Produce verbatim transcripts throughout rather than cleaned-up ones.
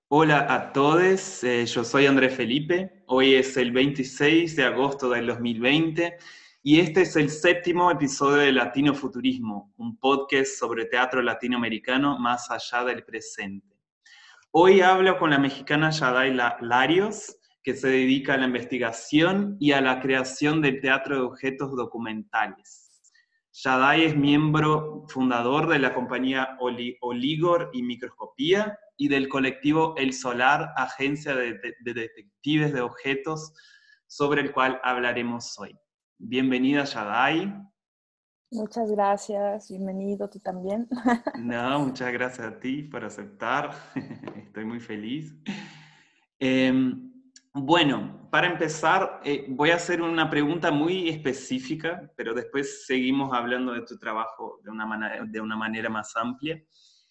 Hola a todos, eh, yo soy Andrés Felipe, hoy es el veintiséis de agosto del dos mil veinte y este es el séptimo episodio de Latino Futurismo, un podcast sobre teatro latinoamericano más allá del presente. Hoy hablo con la mexicana Yaday Larios, que se dedica a la investigación y a la creación del teatro de objetos documentales. Yaday es miembro fundador de la compañía Oligor y Microscopía y del colectivo El Solar, agencia de, de, de detectives de objetos, sobre el cual hablaremos hoy. Bienvenida, Yaday. Muchas gracias, bienvenido tú también. No, muchas gracias a ti por aceptar, estoy muy feliz. Eh, bueno, para empezar, eh, voy a hacer una pregunta muy específica, pero después seguimos hablando de tu trabajo de una manera, de una manera más amplia.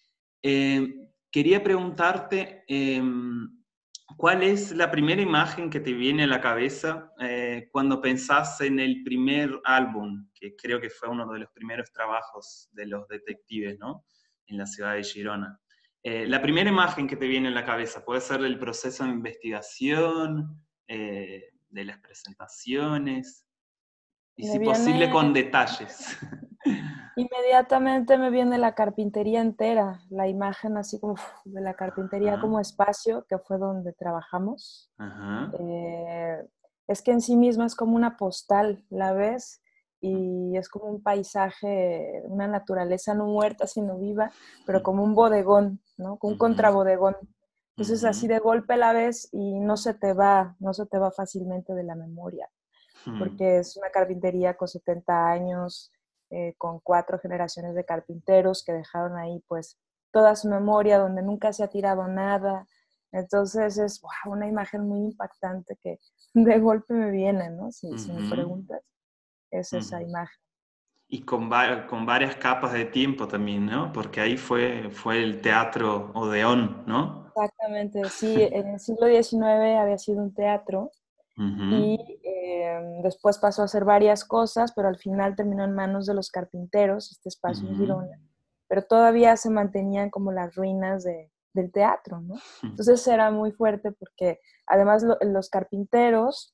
Eh, quería preguntarte, eh, ¿cuál es la primera imagen que te viene a la cabeza eh, cuando pensás en el primer álbum, que creo que fue uno de los primeros trabajos de los detectives, ¿no? En la ciudad de Girona? Eh, la primera imagen que te viene en la cabeza puede ser del proceso de investigación, eh, de las presentaciones, y Me si posible viene, con detalles. inmediatamente me viene la carpintería entera, la imagen así como uf, de la carpintería Ajá, como espacio, que fue donde trabajamos. ajá. Eh, es que en sí misma es como una postal, ¿la ves? Y es como un paisaje, una naturaleza no muerta, sino viva, pero como un bodegón, ¿no? Como un Ujú, contrabodegón. Entonces así ujú, de golpe la ves y no se te va, no se te va fácilmente de la memoria. ujú. Porque es una carpintería con setenta años, eh, con cuatro generaciones de carpinteros que dejaron ahí pues toda su memoria, donde nunca se ha tirado nada. Entonces es wow, una imagen muy impactante que de golpe me viene, ¿no? Si, si me Ujú, preguntas, es esa ujú. imagen. Y con, va- con varias capas de tiempo también, ¿no? Porque ahí fue, fue el teatro Odeón, ¿no? Exactamente, sí, en el siglo diecinueve había sido un teatro Ujú, y eh, después pasó a hacer varias cosas, pero al final terminó en manos de los carpinteros, este espacio en ujú, Girona, pero todavía se mantenían como las ruinas de, del teatro, ¿no? Entonces era muy fuerte porque además lo, los carpinteros,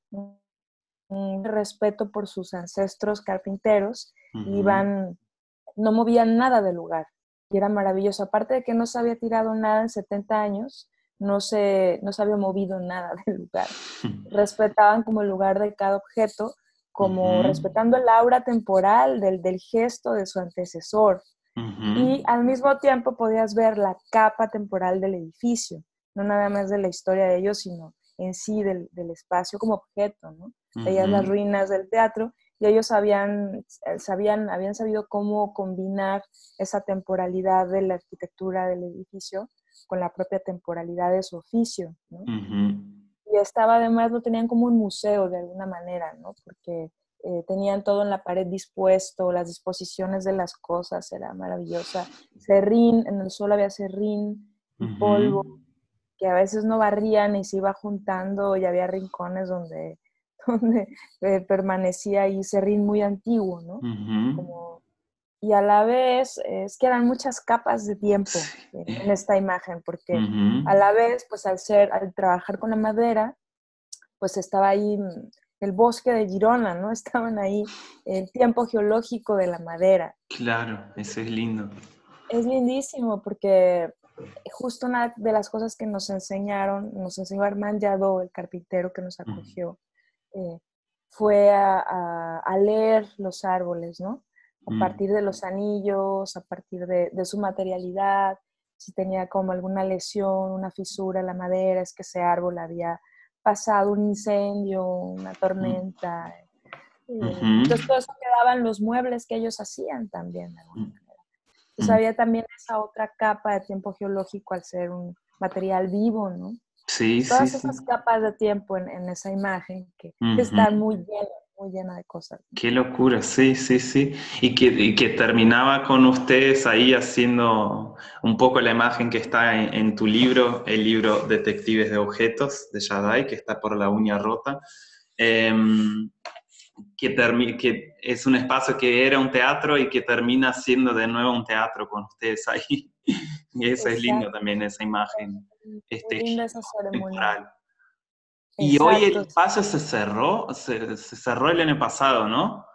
un respeto por sus ancestros carpinteros, ujú, iban, no movían nada del lugar y era maravilloso. Aparte de que no se había tirado nada en setenta años, no se, no se había movido nada del lugar. Respetaban como el lugar de cada objeto, como ujú, respetando el aura temporal del, del gesto de su antecesor. ujú, Y al mismo tiempo podías ver la capa temporal del edificio, no nada más de la historia de ellos, sino en sí del, del espacio como objeto, ¿no? Veías las ujú, ruinas del teatro y ellos habían, sabían, habían sabido cómo combinar esa temporalidad de la arquitectura del edificio con la propia temporalidad de su oficio, ¿no? ujú, Y estaba además, lo tenían como un museo de alguna manera, ¿no? Porque eh, tenían todo en la pared dispuesto, las disposiciones de las cosas, era maravillosa. Serrín, en el suelo había serrín y ujú, polvo, que a veces no barrían y se iba juntando y había rincones donde, donde eh, permanecía ahí serrín muy antiguo, ¿no? ujú. Como, y a la vez es que eran muchas capas de tiempo Sí. en, en esta imagen, porque Ujú, a la vez, pues al ser, al trabajar con la madera, pues estaba ahí el bosque de Girona, ¿no? Estaban ahí el tiempo geológico de la madera. claro, eso es lindo. Es lindísimo porque justo una de las cosas que nos enseñaron, nos enseñó Armand Yadó, el carpintero que nos Mm, acogió, eh, fue a, a, a, leer los árboles, ¿no? A mm, partir de los anillos, a partir de, de su materialidad, si tenía como alguna lesión, una fisura en la madera, es que ese árbol había pasado un incendio, una mm, tormenta. Eh, ujú, entonces todo eso quedaban los muebles que ellos hacían también de alguna mm, manera. Entonces mm. había también esa otra capa de tiempo geológico al ser un material vivo, ¿no? Sí, Pues sí, todas sí. esas capas de tiempo en, en esa imagen que Ujú. están muy llenas, muy llenas de cosas. Qué locura, sí, sí, sí. Y que, y que terminaba con ustedes ahí haciendo un poco la imagen que está en, en tu libro, el libro Detectives de Objetos de Yaday, que está por la uña rota, eh, que, termi- que es un espacio que era un teatro y que termina siendo de nuevo un teatro con ustedes ahí. Y eso es lindo Exacto. también, esa imagen, Muy este linda esa giro ceremonia. temporal. Y hoy el Exacto. espacio se cerró, se, se cerró el año pasado, ¿no?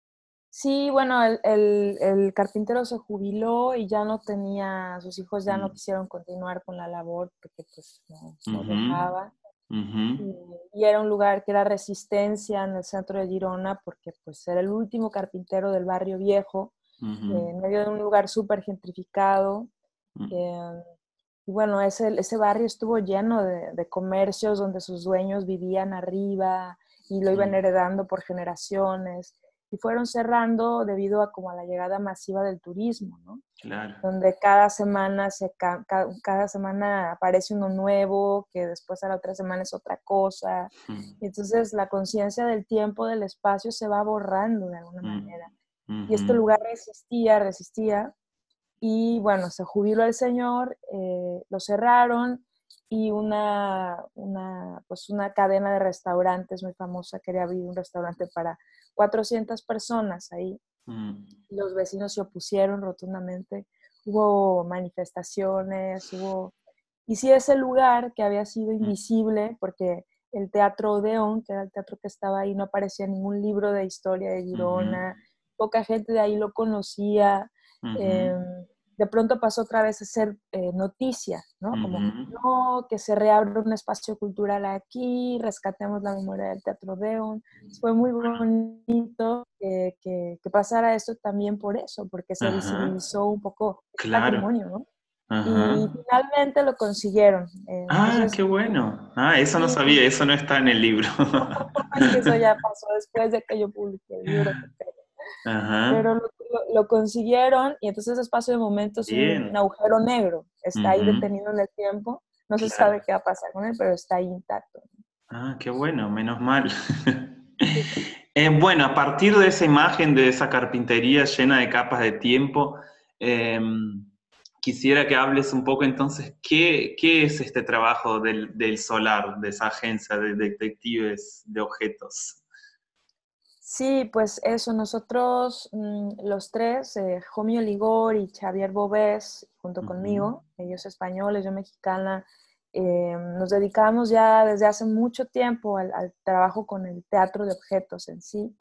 Sí, bueno, el, el, el carpintero se jubiló y ya no tenía, sus hijos ya no Mm. quisieron continuar con la labor porque pues no, no Ujú, dejaba. ujú, Y, y era un lugar que era resistencia en el centro de Girona porque pues era el último carpintero del barrio viejo, ujú, eh, en medio de un lugar súper gentrificado. mm, Eh, y bueno, ese, ese barrio estuvo lleno de, de comercios donde sus dueños vivían arriba y lo iban mm, heredando por generaciones. Y fueron cerrando debido a como a la llegada masiva del turismo, ¿no? claro. Donde cada semana, se, ca- cada semana aparece uno nuevo, que después a la otra semana es otra cosa. Mm, Y entonces la conciencia del tiempo, del espacio se va borrando de alguna mm, manera. Y ujú, este lugar resistía, resistía, y bueno, se jubiló el señor, eh, lo cerraron y una, una, pues una cadena de restaurantes muy famosa quería abrir un restaurante para cuatrocientas personas ahí. mm, Los vecinos se opusieron rotundamente, hubo manifestaciones, hubo... Y sí, ese lugar que había sido mm, invisible, porque el Teatro Odeón, que era el teatro que estaba ahí, no aparecía en ningún libro de historia de ujú, Girona, poca gente de ahí lo conocía. ujú, eh, de pronto pasó otra vez a ser eh, noticia, ¿no? Como, ujú. no, que se reabre un espacio cultural aquí, rescatemos la memoria del Teatro Odeón. Fue muy bonito que, que, que pasara esto también por eso, porque se Ajá, visibilizó un poco el claro. patrimonio, ¿no? Y Ajá. finalmente lo consiguieron. Eh, Ah, entonces, qué bueno. Ah, eso no sí, sabía, eso no está en el libro. es que eso ya pasó después de que yo publiqué el libro, pero, pero Ajá, lo, lo, lo consiguieron y entonces ese espacio de momento es un bien. agujero negro, está ahí Ujú, detenido en el tiempo, no se sabe claro. qué va a pasar con él, pero está ahí intacto. Ah, qué bueno, menos mal. Eh, bueno, a partir de esa imagen de esa carpintería llena de capas de tiempo, eh, quisiera que hables un poco entonces, ¿qué, qué es este trabajo del, del Solar, de esa agencia de detectives de objetos? Sí, pues eso, nosotros mm, los tres, eh, Jomi Oligor y Xavier Bobés, junto Ujú, conmigo, ellos españoles, yo mexicana, eh, nos dedicamos ya desde hace mucho tiempo al, al trabajo con el teatro de objetos en sí,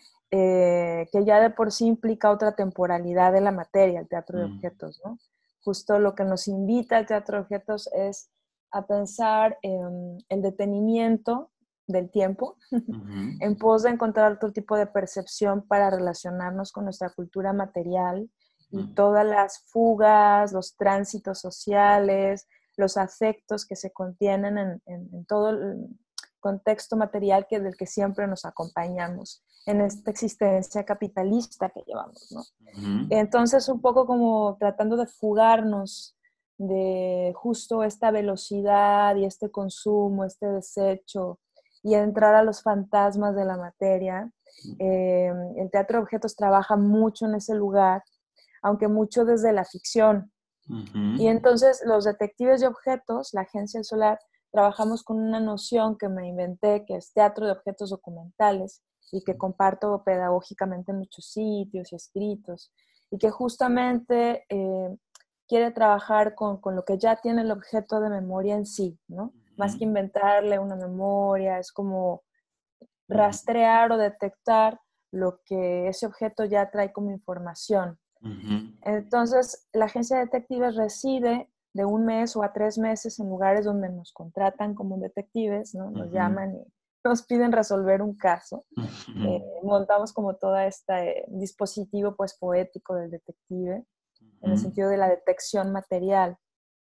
eh, que ya de por sí implica otra temporalidad de la materia, el teatro de mm, objetos, ¿no? Justo lo que nos invita al teatro de objetos es a pensar en el detenimiento del tiempo ujú, en pos de encontrar otro tipo de percepción para relacionarnos con nuestra cultura material y mm, todas las fugas, los tránsitos sociales, los afectos que se contienen en, en, en todo el contexto material que, del que siempre nos acompañamos en esta existencia capitalista que llevamos, ¿no? ujú, Entonces, un poco como tratando de fugarnos de justo esta velocidad y este consumo, este desecho, y entrar a los fantasmas de la materia. Eh, el teatro de objetos trabaja mucho en ese lugar, aunque mucho desde la ficción. Y ujú, entonces los detectives de objetos, la Agencia del Solar, trabajamos con una noción que me inventé, que es teatro de objetos documentales, y que comparto pedagógicamente en muchos sitios y escritos, y que justamente eh, quiere trabajar con, con, lo que ya tiene el objeto de memoria en sí, ¿no? Más que ujú, inventarle una memoria, es como ujú, rastrear o detectar lo que ese objeto ya trae como información. ujú, Entonces, la agencia de detectives reside de un mes o a tres meses en lugares donde nos contratan como detectives, ¿no? Nos ujú, llaman y nos piden resolver un caso. ujú, Eh, montamos como todo este dispositivo pues poético del detective, en el ujú, sentido de la detección material.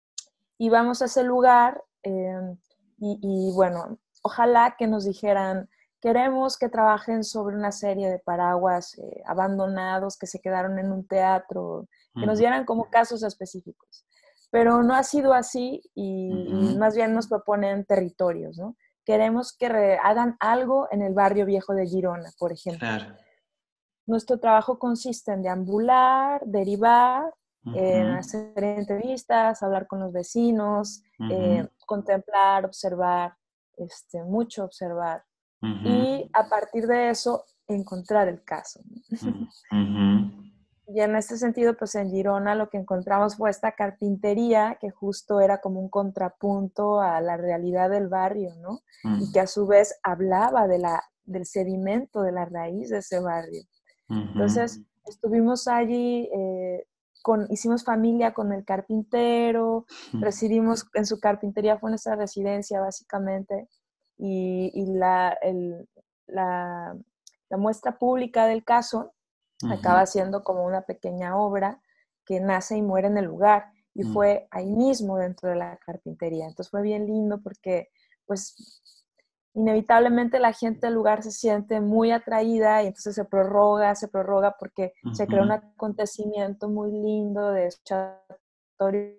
Y vamos a ese lugar eh, y, y bueno, ojalá que nos dijeran, queremos que trabajen sobre una serie de paraguas eh, abandonados que se quedaron en un teatro, que nos ujú, dieran como casos específicos. Pero no ha sido así y, y ujú, más bien nos proponen territorios, ¿no? Queremos que re, hagan algo en el barrio viejo de Girona, por ejemplo. claro. Nuestro trabajo consiste en deambular, derivar, Ujú, en hacer entrevistas, hablar con los vecinos, ujú, eh, contemplar, observar, este, mucho observar. ujú, Y a partir de eso, encontrar el caso. ujú, ujú. Y en este sentido, pues en Girona lo que encontramos fue esta carpintería que justo era como un contrapunto a la realidad del barrio, ¿no? Y que Mm, a su vez hablaba de la, del sedimento, de la raíz de ese barrio. ujú, Entonces, estuvimos allí, eh, con, hicimos familia con el carpintero, residimos en su carpintería, fue nuestra residencia básicamente, y, y la, el, la, la muestra pública del caso ujú, acaba siendo como una pequeña obra que nace y muere en el lugar, y mm, fue ahí mismo dentro de la carpintería. Entonces fue bien lindo porque pues inevitablemente la gente del lugar se siente muy atraída y entonces se prorroga, se prorroga porque se crea un ujú, acontecimiento muy lindo de escuchatorio,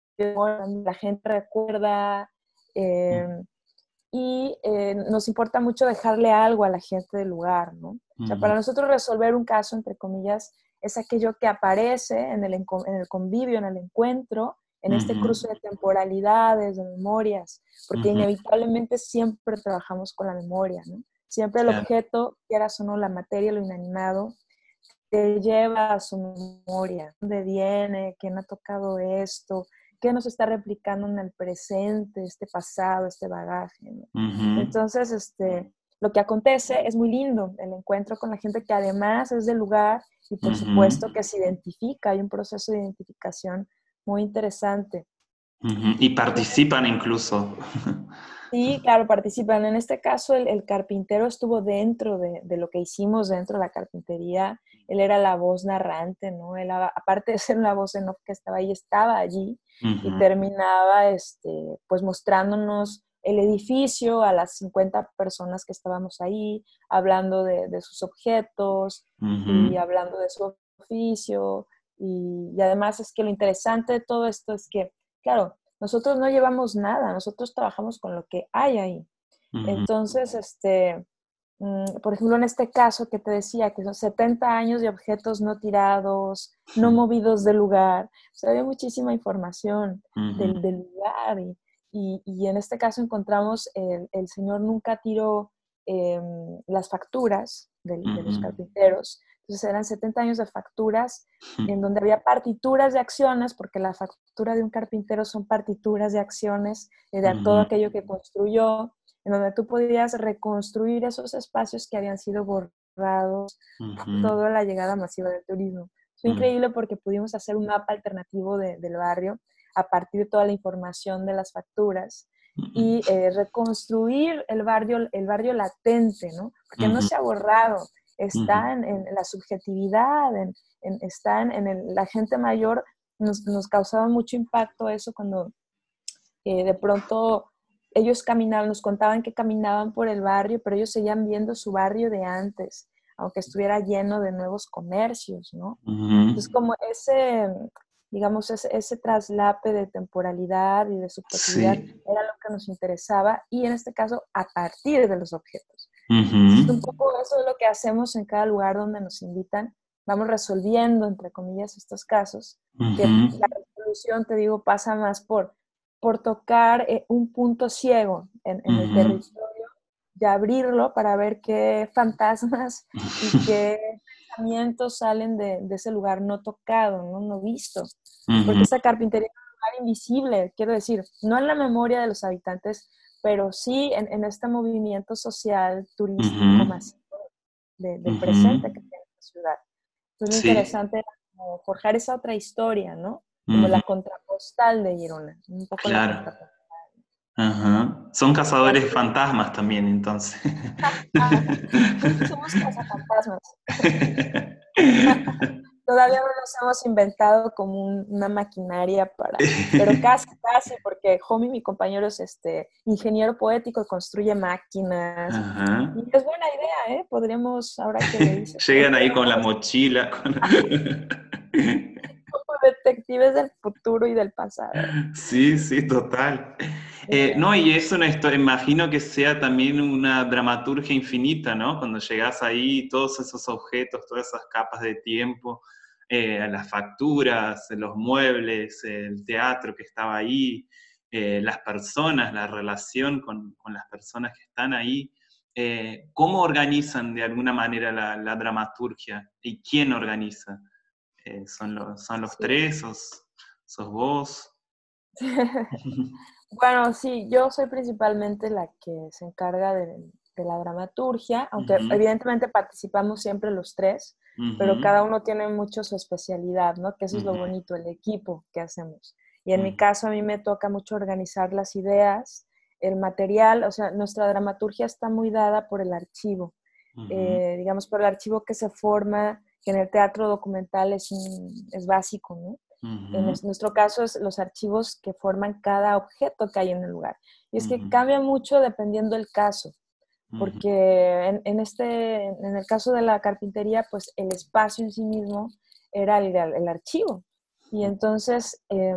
la gente recuerda, eh, mm, y eh, nos importa mucho dejarle algo a la gente del lugar, ¿no? O sea, ujú, para nosotros resolver un caso, entre comillas, es aquello que aparece en el, en el convivio, en el encuentro, en este ujú, cruce de temporalidades, de memorias, porque ujú, inevitablemente siempre trabajamos con la memoria, ¿no? Siempre el claro. objeto, quieras o no, la materia, lo inanimado, te lleva a su memoria, dónde viene, quién ha tocado esto, qué nos está replicando en el presente, este pasado, este bagaje, ¿no? Ujú, Entonces, este, lo que acontece es muy lindo, el encuentro con la gente que además es del lugar y por ujú, supuesto que se identifica, hay un proceso de identificación muy interesante. ujú. Y participan incluso. Sí, claro, participan. En este caso, el, el carpintero estuvo dentro de, de lo que hicimos dentro de la carpintería. Él era la voz narrante, ¿no? Él, a- aparte de ser la voz en off que estaba ahí, estaba allí y Ujú, terminaba, este, pues mostrándonos el edificio a las cincuenta personas que estábamos ahí, hablando de, de sus objetos y ujú, hablando de su oficio. Y, y además es que lo interesante de todo esto es que, claro, nosotros no llevamos nada, nosotros trabajamos con lo que hay ahí. ujú, Entonces, este, mm, por ejemplo, en este caso que te decía, que son setenta años de objetos no tirados, no movidos del lugar, o sea, había muchísima información ujú, del, del lugar. Y, y, y, en este caso encontramos, el, el señor nunca tiró eh, las facturas de, de ujú, los carpinteros. Entonces eran setenta años de facturas ujú, en donde había partituras de acciones, porque la factura de un carpintero son partituras de acciones eh, de todo ujú, aquello que construyó, en donde tú podías reconstruir esos espacios que habían sido borrados por ujú, toda la llegada masiva del turismo. Fue ujú, increíble porque pudimos hacer un mapa alternativo de, del barrio a partir de toda la información de las facturas y eh, reconstruir el barrio, el barrio latente, ¿no? Porque no ujú, se ha borrado, ujú, está en, en la subjetividad, en, en, está en, en el, la gente mayor. Nos, nos causaba mucho impacto eso cuando eh, de pronto ellos caminaban, nos contaban que caminaban por el barrio, pero ellos seguían viendo su barrio de antes, aunque estuviera lleno de nuevos comercios, ¿no? Entonces, ujú. como ese, digamos, ese, ese traslape de temporalidad y de subjetividad Sí. era lo que nos interesaba, y en este caso, a partir de los objetos. Entonces, un Ujú, poco eso es lo que hacemos en cada lugar donde nos invitan. Vamos resolviendo, entre comillas, estos casos, que ujú, la resolución, te digo, pasa más por, por tocar eh, un punto ciego en, en el ujú. territorio y abrirlo para ver qué fantasmas y qué pensamientos salen de, de ese lugar no tocado, ¿no? No visto. Porque Ujú, esta carpintería es un lugar invisible, quiero decir, no en la memoria de los habitantes, pero sí en, en este movimiento social, turístico, ujú, masivo de, del ujú. presente que tiene la ciudad. Entonces, lo Sí. interesante era como forjar esa otra historia, ¿no? Como Ujú, la contrapostal de Girona, un poco la claro. contrapostal. Ajá. Son Y cazadores de así, fantasmas también, entonces. somos cazafantasmas. Todavía no nos hemos inventado como un, una maquinaria para, pero casi, casi, porque Homie, mi compañero, es este ingeniero poético y construye máquinas. Ajá. Y es buena idea, ¿eh? Podríamos, ahora que lo dices, Llegan ahí con la podríamos mochila. con- como detectives del futuro y del pasado. Sí, sí, total. Eh, no, y es una historia, imagino que sea también una dramaturgia infinita, ¿no? Cuando llegas ahí, todos esos objetos, todas esas capas de tiempo, eh, las facturas, los muebles, el teatro que estaba ahí, eh, las personas, la relación con, con las personas que están ahí. Eh, ¿cómo organizan de alguna manera la, la dramaturgia? ¿Y quién organiza? Eh, ¿son, los, ¿Son los Sí. tres? ¿Sos, sos vos? Bueno, sí, yo soy principalmente la que se encarga de, de la dramaturgia, aunque Ujú, evidentemente participamos siempre los tres, pero ujú, cada uno tiene mucho su especialidad, ¿no? Que eso es lo ujú, bonito, el equipo que hacemos. Y en mi ujú, caso a mí me toca mucho organizar las ideas, el material, o sea, nuestra dramaturgia está muy dada por el archivo, ujú, eh, digamos, por el archivo que se forma, que en el teatro documental es, un, es básico, ¿no? En ujú, nuestro caso es los archivos que forman cada objeto que hay en el lugar. Y es que ujú, cambia mucho dependiendo del caso, ujú, porque en, en este, en el caso de la carpintería, pues el espacio en sí mismo era el, el archivo. Y entonces, eh,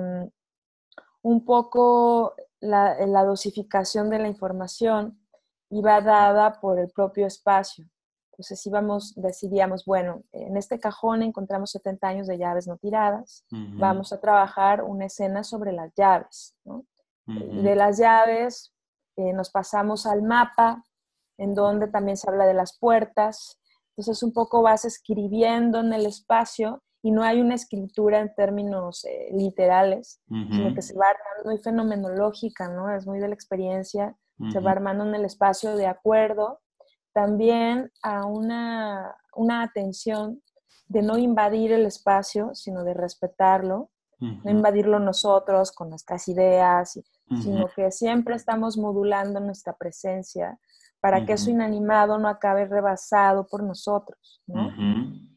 un poco la, la dosificación de la información iba dada por el propio espacio. Entonces íbamos, decidíamos, bueno, en este cajón encontramos setenta años de llaves no tiradas, ujú, vamos a trabajar una escena sobre las llaves, ¿no? Y ujú, de las llaves eh, nos pasamos al mapa, en donde también se habla de las puertas. Entonces un poco vas escribiendo en el espacio y no hay una escritura en términos eh, literales, sino que ujú, se va armando muy fenomenológica, ¿no? Es muy de la experiencia, se va ujú, armando en el espacio de acuerdo también a una, una atención de no invadir el espacio, sino de respetarlo, no ujú, invadirlo nosotros con nuestras ideas, ujú, sino que siempre estamos modulando nuestra presencia para que eso ujú, inanimado no acabe rebasado por nosotros, ¿no? ujú.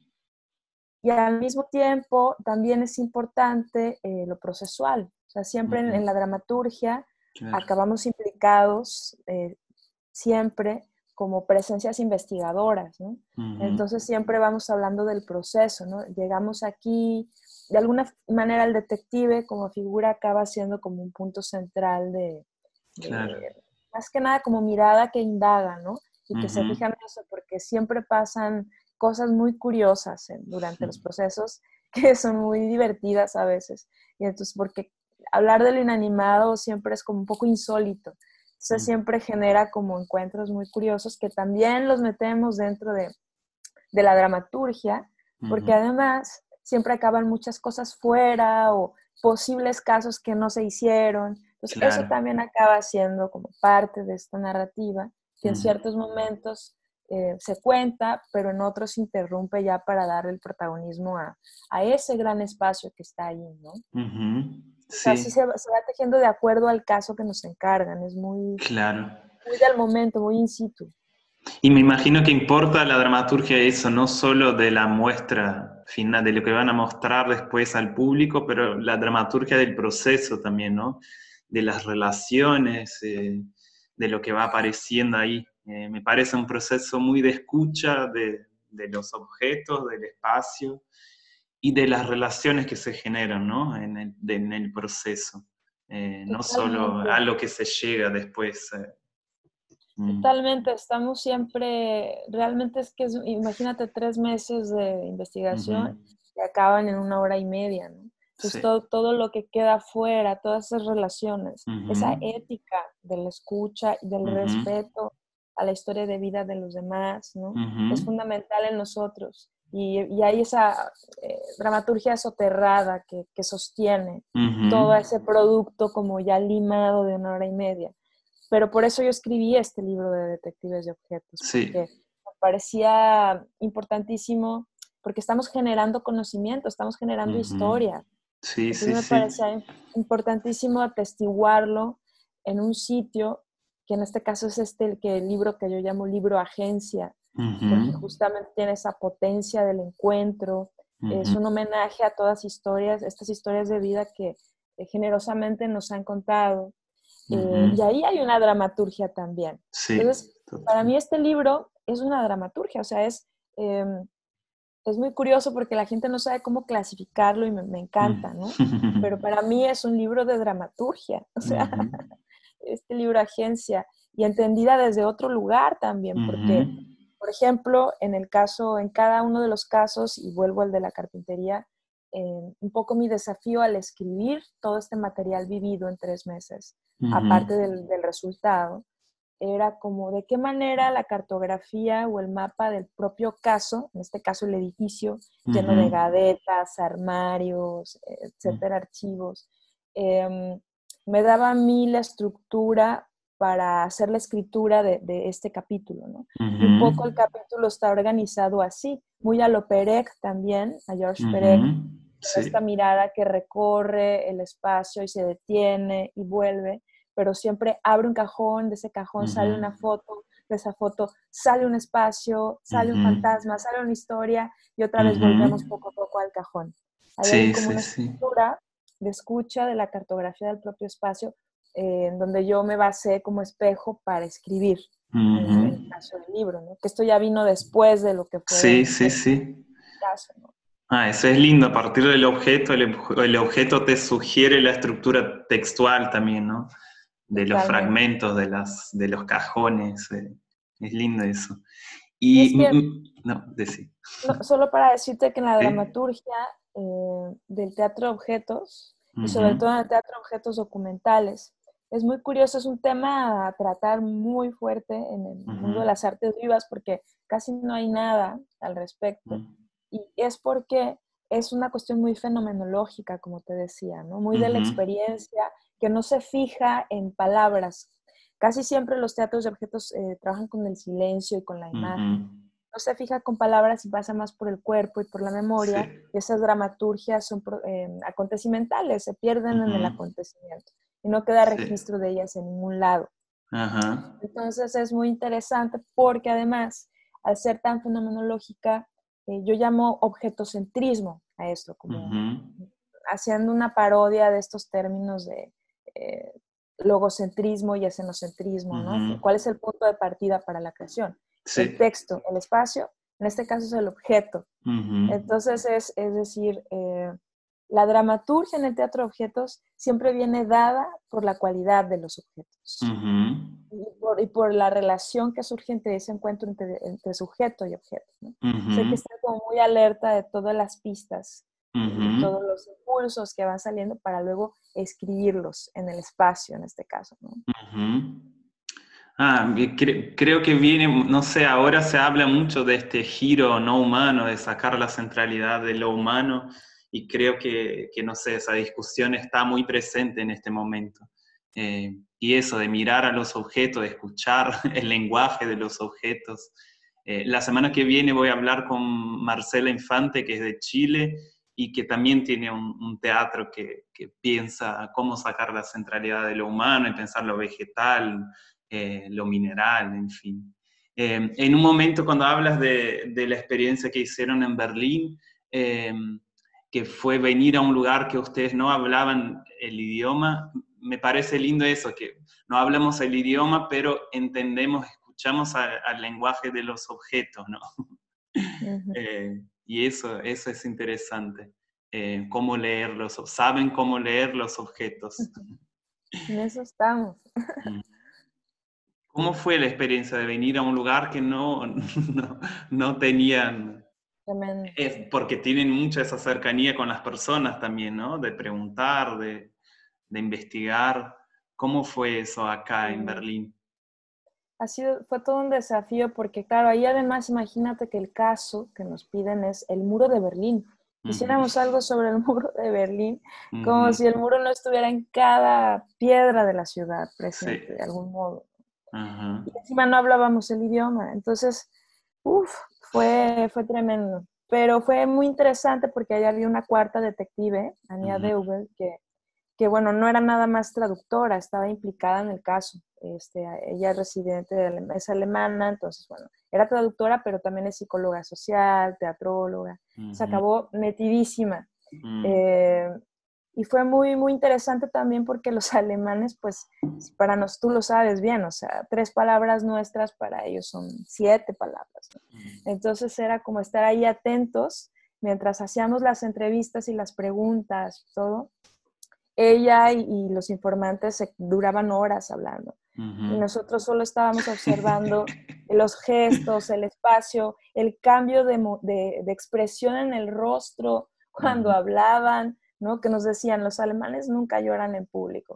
Y al mismo tiempo también es importante eh, lo procesual. O sea, siempre en, Ujú, en la dramaturgia claro. acabamos implicados eh, siempre como presencias investigadoras, ¿no? Ujú, Entonces siempre vamos hablando del proceso, ¿no? Llegamos aquí, de alguna manera el detective como figura acaba siendo como un punto central de, claro. de más que nada como mirada que indaga, ¿no? Y que se Ujú, fija en eso, porque siempre pasan cosas muy curiosas en, durante los procesos que son muy divertidas a veces. Y entonces, porque hablar de lo inanimado siempre es como un poco insólito. Entonces ujú, siempre genera como encuentros muy curiosos que también los metemos dentro de, de la dramaturgia, porque ujú, además siempre acaban muchas cosas fuera o posibles casos que no se hicieron. Entonces eso claro. también acaba siendo como parte de esta narrativa, que en Ujú, ciertos momentos eh, se cuenta, pero en otros se interrumpe ya para dar el protagonismo a, a ese gran espacio que está ahí, ¿no? ujú. O sea, así Sí, se, va- se va tejiendo de acuerdo al caso que nos encargan, es muy, claro. muy del momento, muy in situ. Y me imagino que importa la dramaturgia eso, no solo de la muestra final, de lo que van a mostrar después al público, pero la dramaturgia del proceso también, ¿no? De las relaciones, eh, de lo que va apareciendo ahí. Eh, me parece un proceso muy de escucha de, de los objetos, del espacio y de las relaciones que se generan, ¿no? En el, de- en el proceso. Eh, no solo Totalmente. a lo que se llega después. eh. Mm. Totalmente, estamos siempre, realmente es que es- imagínate tres meses de Ujú. investigación que acaban en una hora y media, ¿no? Entonces Sí. todo, todo lo que queda afuera, todas esas relaciones, esa Ujú, ética de la escucha y del ujú, respeto a la historia de vida de los demás, ¿no? Es ujú, fundamental en nosotros. Y, y hay esa eh, dramaturgia soterrada que, que sostiene todo ujú. ese producto como ya limado de una hora y media. Pero por eso yo escribí este libro de detectives de objetos, Sí. porque me parecía importantísimo, porque estamos generando conocimiento, estamos generando Ujú. historia. Sí, sí, Entonces me sí. parecía importantísimo atestiguarlo en un sitio, que en este caso es este el, que, el libro que yo llamo libro agencia, Ujú, porque justamente tiene esa potencia del encuentro, es ujú, un homenaje a todas historias, estas historias de vida que eh, generosamente nos han contado, eh, y ujú. ahí hay una dramaturgia también. Sí, Entonces, para total. mí este libro es una dramaturgia, o sea, es, eh, es muy curioso porque la gente no sabe cómo clasificarlo y me, me encanta, ¿no? Pero Mm. para mí es un libro de dramaturgia, o sea, Ujú, este libro agencia y entendida desde otro lugar también, ujú, porque, por ejemplo, en el caso, en cada uno de los casos, y vuelvo al de la carpintería, eh, un poco mi desafío al escribir todo este material vivido en tres meses, ujú, aparte del, del resultado, era como de qué manera la cartografía o el mapa del propio caso, en este caso el edificio, lleno de Ujú. gavetas, armarios, etcétera, archivos, eh, me daba a mí la estructura para hacer la escritura de, de este capítulo, ¿no? Y un Ujú. poco el capítulo está organizado así, muy a lo Perec también, a George Perec, Ujú. esta Sí. mirada que recorre el espacio y se detiene y vuelve, pero siempre abre un cajón, de ese cajón sale Ujú. una foto, de esa foto sale un espacio, sale un Ujú. fantasma, sale una historia y otra vez volvemos Ujú. poco a poco al cajón. Ahí hay Sí, como sí, una sí. estructura de escucha de la cartografía del propio espacio, eh, en donde yo me basé como espejo para escribir, en, Ujú. en el caso del libro, ¿no? Que esto ya vino después de lo que fue Sí, el, sí, el sí. caso, ¿no? Ah, eso es lindo. A partir del objeto, el, el objeto te sugiere la estructura textual también, ¿no? De los Totalmente. fragmentos, de, las, de los cajones. eh. Es lindo eso. Y Y, es mm, que, mm, no, decí. no, solo para decirte que en la ¿Sí? dramaturgia eh, del teatro de objetos, y sobre Ujú. todo en el teatro de objetos documentales, es muy curioso, es un tema a tratar muy fuerte en el mundo de Ujú. las artes vivas porque casi no hay nada al respecto. Y es porque es una cuestión muy fenomenológica, como te decía, ¿no? Muy de la Ujú. experiencia, que no se fija en palabras. Casi siempre los teatros de objetos eh, trabajan con el silencio y con la Ujú. imagen. No se fija con palabras y pasa más por el cuerpo y por la Sí. memoria, y esas dramaturgias son eh, acontecimentales, se pierden en el Ujú. acontecimiento y no queda Sí. registro de ellas en ningún lado. Ajá. Entonces es muy interesante porque además, al ser tan fenomenológica, eh, yo llamo objetocentrismo a esto, como Ujú. haciendo una parodia de estos términos de eh, logocentrismo y escenocentrismo, ¿no? Ujú. ¿Cuál es el punto de partida para la creación? El Sí. texto, el espacio, en este caso es el objeto. Ujú. Entonces es, es decir, eh, la dramaturgia en el teatro de objetos siempre viene dada por la cualidad de los objetos Ujú. y por, y por la relación que surge entre ese encuentro entre, entre sujeto y objeto, ¿no? Sé que Ujú. está como muy alerta de todas las pistas y Ujú. todos los impulsos que van saliendo para luego escribirlos en el espacio, en este caso, ¿no? Ujú. Ah, y cre- creo que viene, no sé, ahora se habla mucho de este giro no humano, de sacar la centralidad de lo humano, y creo que, que, no sé, esa discusión está muy presente en este momento. Eh, y eso, de mirar a los objetos, de escuchar el lenguaje de los objetos. Eh, la semana que viene voy a hablar con Marcela Infante, que es de Chile, y que también tiene un, un teatro que, que piensa cómo sacar la centralidad de lo humano y pensar lo vegetal, eh, lo mineral, en fin. Eh, en un momento cuando hablas de, de, la experiencia que hicieron en Berlín, eh, que fue venir a un lugar que ustedes no hablaban el idioma, me parece lindo eso, que no hablamos el idioma, pero entendemos, escuchamos a, al lenguaje de los objetos, ¿no? Uh-huh. eh, y eso, eso es interesante. Eh, cómo leerlos, saben cómo leer los objetos. En eso estamos. ¿Cómo fue la experiencia de venir a un lugar que no, no, no tenían? Tremendo. Es porque tienen mucha esa cercanía con las personas también, ¿no? De preguntar, de, de investigar. ¿Cómo fue eso acá en Sí. Berlín? Ha sido, fue todo un desafío porque, claro, ahí además imagínate que el caso que nos piden es el muro de Berlín. Uh-huh. Hiciéramos algo sobre el muro de Berlín, como Uh-huh. si el muro no estuviera en cada piedra de la ciudad Sí. presente de algún modo. Uh-huh. Y encima no hablábamos el idioma, entonces, uff, fue, fue tremendo. Pero fue muy interesante porque ahí había una cuarta detective, Ania Uh-huh. Deuber, que que bueno, no era nada más traductora, estaba implicada en el caso. Este, ella es residente, de, es alemana, entonces, bueno, era traductora, pero también es psicóloga social, teatróloga. Se Uh-huh. acabó metidísima. Uh-huh. Eh, y fue muy, muy interesante también porque los alemanes, pues, para nosotros, tú lo sabes bien, o sea, tres palabras nuestras para ellos son siete palabras, ¿no? Entonces era como estar ahí atentos mientras hacíamos las entrevistas y las preguntas, todo. Ella y, y los informantes se duraban horas hablando. Y Uh-huh. nosotros solo estábamos observando los gestos, el espacio, el cambio de, de, de expresión en el rostro cuando Uh-huh. hablaban, ¿no? Que nos decían, los alemanes nunca lloran en público.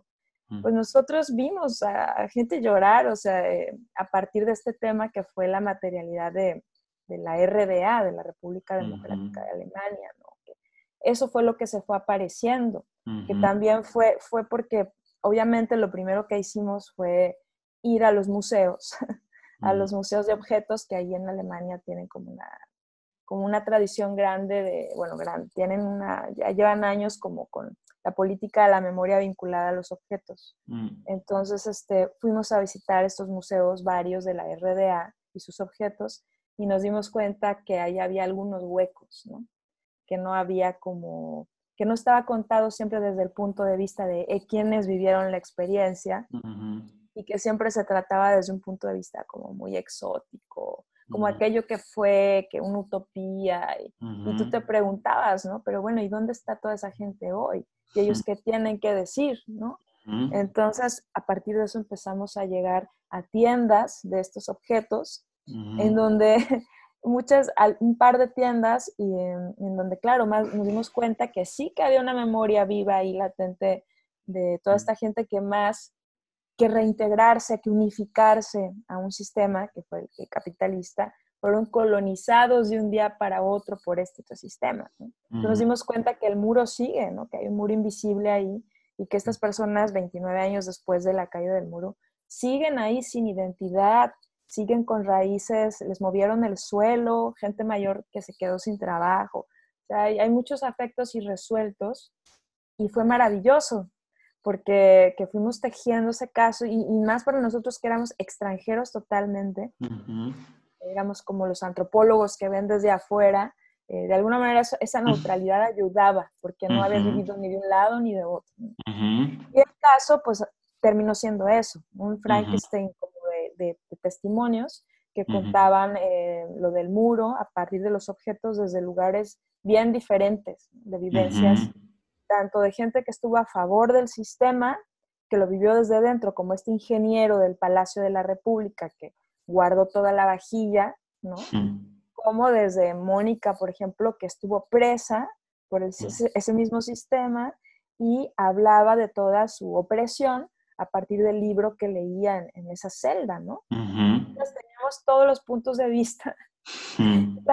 pues nosotros vimos a gente llorar, o sea, eh, a partir de este tema que fue la materialidad de, de la R D A, de la República Democrática de Alemania, ¿no? Que eso fue lo que se fue apareciendo, que Ujú, también fue, fue porque obviamente lo primero que hicimos fue ir a los museos, a ujú, los museos de objetos que ahí en Alemania tienen como una, como una tradición grande de, bueno, gran, tienen una, ya llevan años como con la política de la memoria vinculada a los objetos. ujú, Entonces, este, fuimos a visitar estos museos varios de la R D A y sus objetos y nos dimos cuenta que ahí había algunos huecos, ¿no? Que no había como, que no estaba contado siempre desde el punto de vista de eh, quienes vivieron la experiencia ujú, y que siempre se trataba desde un punto de vista como muy exótico, como ujú, aquello que fue, que una utopía, y, y tú ujú, te preguntabas, ¿no? Pero bueno, ¿y dónde está toda esa gente hoy? ¿Y ellos qué tienen que decir, ¿no? ujú, Entonces, a partir de eso empezamos a llegar a tiendas de estos objetos, en ujú, donde muchas, un par de tiendas, y en, en donde, claro, más nos dimos cuenta que sí que había una memoria viva y latente de toda esta gente que más que reintegrarse, que unificarse a un sistema que fue el capitalista, fueron colonizados de un día para otro por este otro sistema, ¿no? Entonces nos ujú, dimos cuenta que el muro sigue, ¿no? Que hay un muro invisible ahí y que estas personas, veintinueve años después de la caída del muro, siguen ahí sin identidad, siguen con raíces, les movieron el suelo, gente mayor que se quedó sin trabajo. O sea, hay, hay muchos afectos irresueltos y fue maravilloso porque que fuimos tejiendo ese caso y, y, más para nosotros que éramos extranjeros totalmente, ujú, éramos como los antropólogos que ven desde afuera, eh, de alguna manera eso, esa neutralidad ayudaba, porque no habías ujú, vivido ni de un lado ni de otro. ujú, Y el caso, pues, terminó siendo eso, un ujú, Frankenstein como de, de, de testimonios que ujú, contaban eh, lo del muro a partir de los objetos desde lugares bien diferentes, de ujú, vivencias tanto de gente que estuvo a favor del sistema, que lo vivió desde dentro, como este ingeniero del Palacio de la República que guardó toda la vajilla, ¿no? Como desde Mónica, por ejemplo, que estuvo presa por el, ese mismo sistema y hablaba de toda su opresión a partir del libro que leía en, en esa celda, ¿no? ujú, Entonces teníamos todos los puntos de vista. ujú.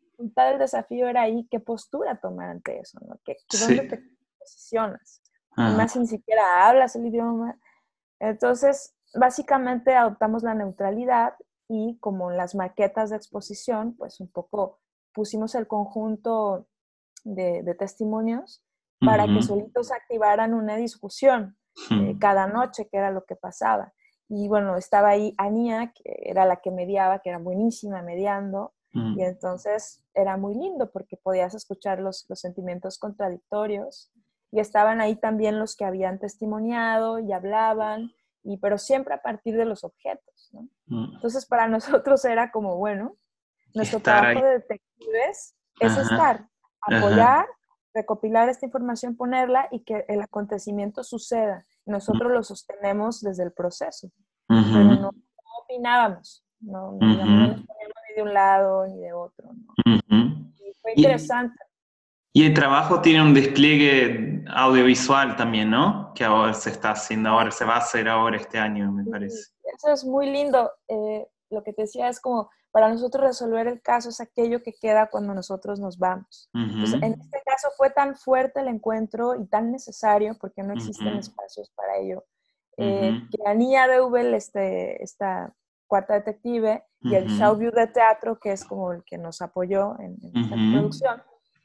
El desafío era ahí qué postura tomar ante eso, ¿no? ¿Qué, ¿Dónde Sí. te posicionas? Y Ajá. más si ni siquiera hablas el idioma. Entonces, básicamente adoptamos la neutralidad y como en las maquetas de exposición, pues un poco pusimos el conjunto de, de testimonios para que Ujú, solitos activaran una discusión ujú, eh, cada noche, que era lo que pasaba. Y bueno, estaba ahí Ania, que era la que mediaba, que era buenísima mediando, y ujú. entonces era muy lindo porque podías escuchar los, los sentimientos contradictorios y estaban ahí también los que habían testimoniado y hablaban, y, pero siempre a partir de los objetos, ¿no? Mm. Entonces para nosotros era como, bueno, nuestro Estar trabajo ahí. de detectives es Ajá, estar, ajá. apoyar, recopilar esta información, ponerla y que el acontecimiento suceda. Nosotros lo sostenemos desde el proceso, pero no, Ujú, no opinábamos, no, no, digamos, no nos ujú, poníamos ni de un lado ni de otro, ¿no? ujú. Y fue Y, interesante. y el trabajo tiene un despliegue audiovisual también, ¿no? Que ahora se está haciendo ahora, se va a hacer ahora este año, me Y parece. eso es muy lindo. Eh, lo que te decía es como para nosotros resolver el caso es aquello que queda cuando nosotros nos vamos. Entonces, Ujú, en este caso fue tan fuerte el encuentro y tan necesario, porque no ujú, existen espacios para ello, ujú, eh, que Anía Deubel, este, esta cuarta detective, y el ujú, Showview de teatro, que es como el que nos apoyó en, en esta ujú, producción,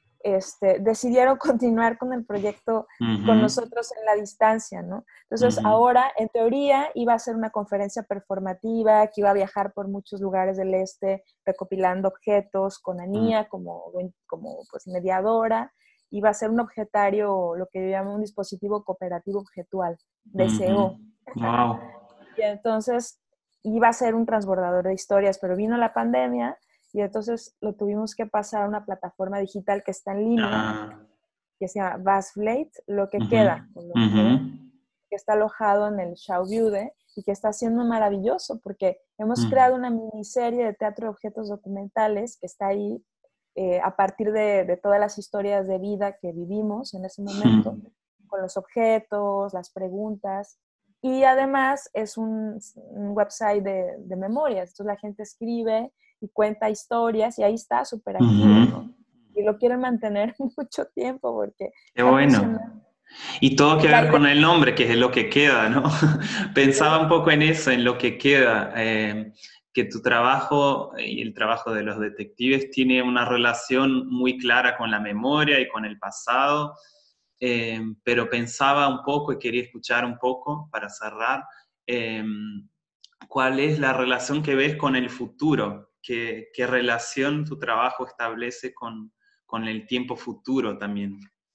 este, decidieron continuar con el proyecto con ujú, nosotros en la distancia, ¿no? Entonces ujú, ahora, en teoría, iba a ser una conferencia performativa, que iba a viajar por muchos lugares del este, recopilando objetos con ujú, Anía como, como pues, mediadora, iba a ser un objetario, lo que yo llamo un dispositivo cooperativo objetual, D C ujú. O. Wow. Y entonces iba a ser un transbordador de historias, pero vino la pandemia y entonces lo tuvimos que pasar a una plataforma digital que está en línea, Ah, que se llama Buzzflate, lo que ujú, queda, o lo ujú, que, que está alojado en el Schaubude y que está siendo maravilloso porque hemos ujú, creado una miniserie de teatro de objetos documentales que está ahí eh, a partir de, de todas las historias de vida que vivimos en ese momento, ujú. con los objetos, las preguntas. Y además es un, un website de, de memorias, entonces la gente escribe y cuenta historias y ahí está súper activo, Ujú. ¿no? Y lo quieren mantener mucho tiempo porque Qué está bueno. funcionando. Y todo que La ver idea con el nombre, que es lo que queda, ¿no? Pensaba es, un poco en eso, en lo que queda, eh, que tu trabajo y el trabajo de los detectives tiene una relación muy clara con la memoria y con el pasado, eh, pero pensaba un poco y quería escuchar un poco para cerrar, eh, ¿cuál es la relación que ves con el futuro? ¿Qué, qué relación tu trabajo establece con, con el tiempo futuro también?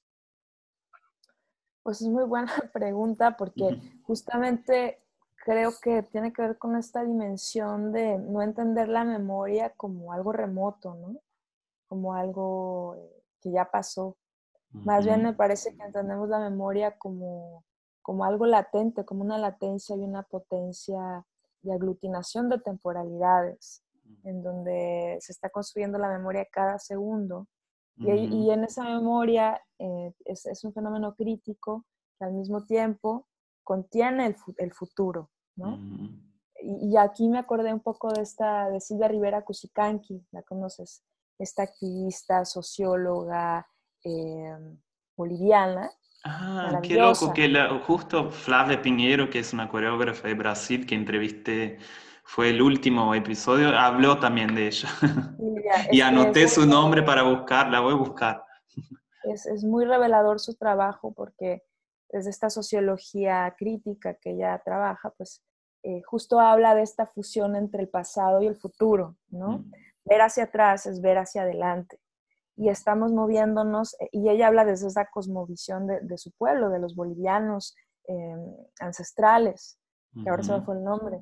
pues es muy buena pregunta porque justamente creo que tiene que ver con esta dimensión de no entender la memoria como algo remoto, ¿no? Como algo eh, que ya pasó. Más bien Ujú, me parece que entendemos la memoria como, como algo latente, como una latencia y una potencia de aglutinación de temporalidades, en donde se está construyendo la memoria cada segundo. Y, ujú, y en esa memoria eh, es, es, un fenómeno crítico que al mismo tiempo contiene el, el futuro, ¿no? ujú. Y, y, aquí me acordé un poco de esta, de Silvia Rivera Cusicanqui, ¿la conoces? Esta activista, socióloga eh, boliviana, Ah, qué loco maravillosa. que la, justo Flavia Piñero, que es una coreógrafa de Brasil que entrevisté, fue el último episodio, habló también de ella. Silvia, Y es que es anoté muy, su nombre para buscar, la voy a buscar. es, es muy revelador su trabajo porque desde esta sociología crítica que ella trabaja, pues eh, justo habla de esta fusión entre el pasado y el futuro, ¿no? Ver hacia atrás es ver hacia adelante. Y estamos moviéndonos, eh, y ella habla desde esa cosmovisión de, de su pueblo, de los bolivianos eh, ancestrales, que ahora se me Ujú, fue el nombre,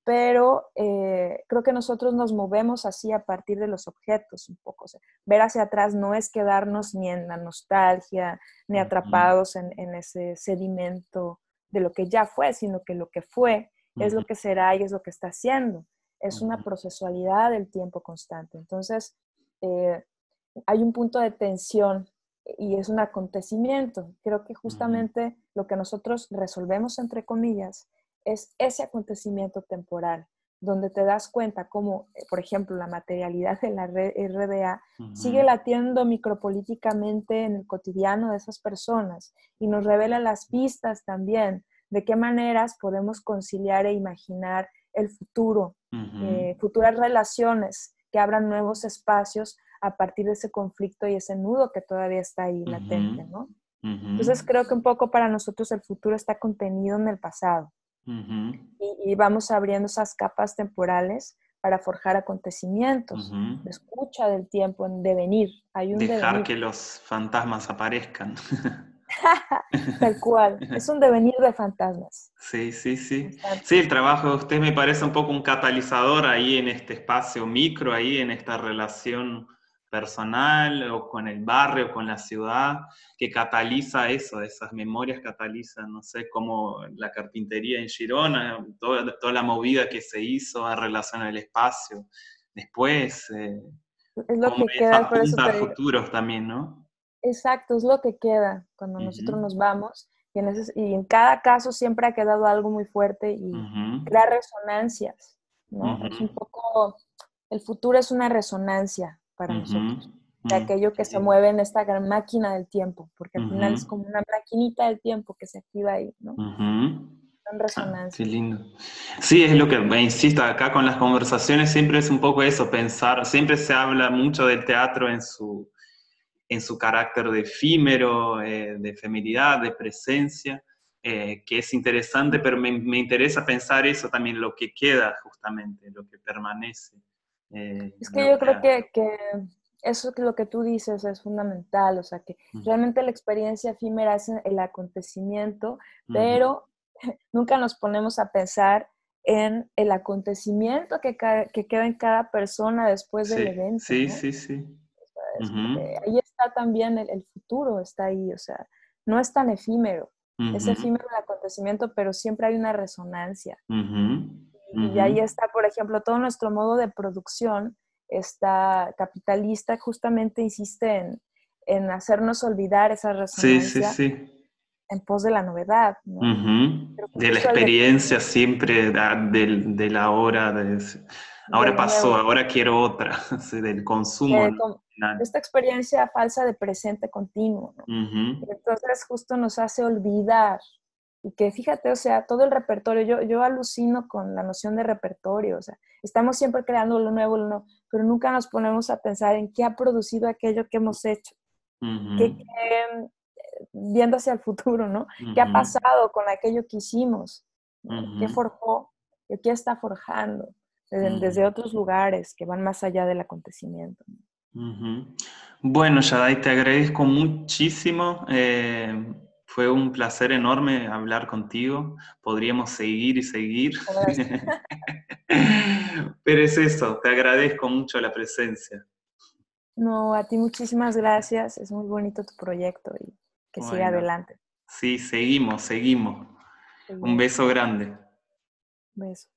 pero eh, creo que nosotros nos movemos así a partir de los objetos un poco. O sea, ver hacia atrás no es quedarnos ni en la nostalgia, ni ujú, atrapados en, en ese sedimento de lo que ya fue, sino que lo que fue es ujú, lo que será y es lo que está haciendo. Es una ujú, procesualidad del tiempo constante. Entonces, eh, hay un punto de tensión y es un acontecimiento. Creo que ujú, justamente lo que nosotros resolvemos, entre comillas, es ese acontecimiento temporal, donde te das cuenta cómo, eh, por ejemplo, la materialidad de la R D A sigue ujú, latiendo micropolíticamente en el cotidiano de esas personas y nos revela las pistas también de qué maneras podemos conciliar e imaginar el futuro, ujú, eh, futuras relaciones que abran nuevos espacios a partir de ese conflicto y ese nudo que todavía está ahí ujú, latente, ¿no? ujú, Entonces creo que un poco para nosotros el futuro está contenido en el pasado ujú, y, y vamos abriendo esas capas temporales para forjar acontecimientos, ujú. de escucha del tiempo, en devenir, hay un Dejar devenir. que los fantasmas aparezcan. Tal cual, es un devenir de fantasmas Sí, sí, sí. Sí, constante. el trabajo de usted me parece un poco un catalizador ahí en este espacio micro, ahí en esta relación personal o con el barrio, con la ciudad, que cataliza eso, esas memorias catalizan, no sé, como la carpintería en Girona, toda, toda la movida que se hizo en relación al espacio. Después, eh, Es lo cómo que eso queda, por eso apunta a te digo. futuros también, ¿no? Exacto, es lo que queda cuando nosotros Ujú, nos vamos y en, ese, y en cada caso siempre ha quedado algo muy fuerte y ujú, crea resonancias, ¿no? Es un ujú, poco, el futuro es una resonancia para ujú, nosotros, de mm, aquello qué que se lindo. mueve en esta gran máquina del tiempo, porque al final es Ujú, como una maquinita del tiempo que se activa ahí, ¿no? ujú. Son Ah, qué resonancias. lindo. Sí, es lo que me insisto acá con las conversaciones, siempre es un poco eso, pensar, siempre se habla mucho del teatro en su, en su carácter de efímero, eh, de efemeridad, de presencia, eh, que es interesante, pero me, me interesa pensar eso también, lo que queda justamente, lo que permanece, eh, Es que lo yo que... creo que, que eso que lo que tú dices es fundamental, o sea, que realmente la experiencia efímera es el acontecimiento, Ujú. pero nunca nos ponemos a pensar en el acontecimiento que, ca- que queda en cada persona después del Sí, evento, sí, ¿no? sí, sí. Es- Ujú, eh, ahí está también el, el futuro, está ahí, o sea, no es tan efímero, es ujú, efímero el acontecimiento, pero siempre hay una resonancia. ujú, Y ujú. ahí está, por ejemplo, todo nuestro modo de producción está capitalista, justamente insiste en, en hacernos olvidar esa Sí, sí, resonancia sí. en pos de la novedad, ¿no? Ujú. Pero De la justo al experiencia siempre, da- del, de la hora, de, ahora del pasó, nuevo, ahora quiero otra, sí, del consumo. de, ¿No? con- de Final. esta experiencia falsa de presente continuo, ¿no? Ujú, Y entonces justo nos hace olvidar. Y que fíjate, o sea, todo el repertorio, yo, yo alucino con la noción de repertorio, o sea, estamos siempre creando lo nuevo, lo nuevo, pero nunca nos ponemos a pensar en qué ha producido aquello que hemos hecho, qué, ujú, qué, viendo hacia el futuro, ¿no? ¿Qué ha ujú, pasado con aquello que hicimos? ¿No? ¿Qué ujú, forjó? ¿Y qué está forjando? Desde, ujú, desde otros lugares que van más allá del acontecimiento. ujú. Bueno, Yadai, te agradezco muchísimo. eh, fue un placer enorme hablar contigo. Podríamos seguir y seguir. Pero es eso, te agradezco mucho la presencia. No, a ti muchísimas gracias. Es muy bonito tu proyecto y que siga Bueno, adelante. sí, seguimos, seguimos. Un Seguimos. beso grande. Beso.